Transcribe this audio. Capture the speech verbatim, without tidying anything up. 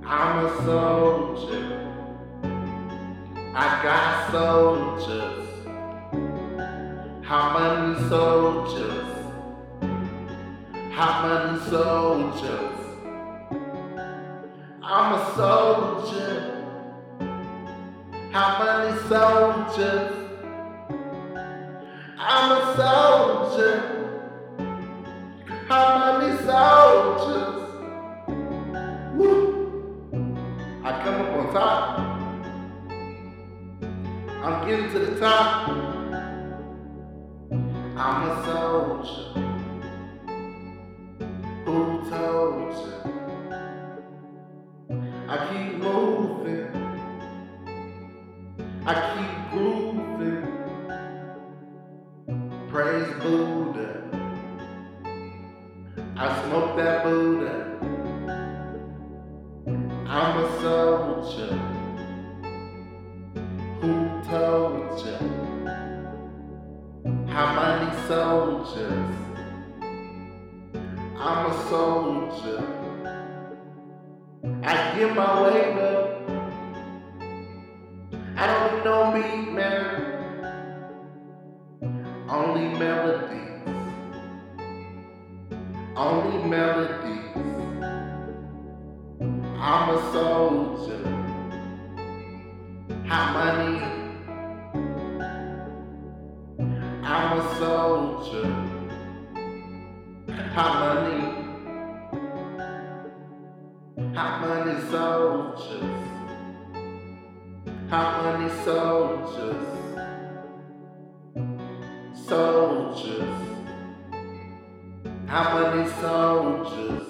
I'm a soldier. I got soldiers. How many soldiers? How many soldiers? I'm a soldier. How many soldiers? I'm a soldier. How many soldiers? Woo! I come up on top. I'm getting to the top. I'm a soldier. Who told you? I keep moving. I keep grooving. Praise Buddha. I smoke that Buddha. I'm a soldier. Who told you? How many soldiers? I'm a soldier. I give my weight up. I don't need no beat, man. Only melodies. Only melodies. I'm a soldier. How many? I'm a soldier. How many? How many soldiers? How many soldiers? Soldiers. How many soldiers?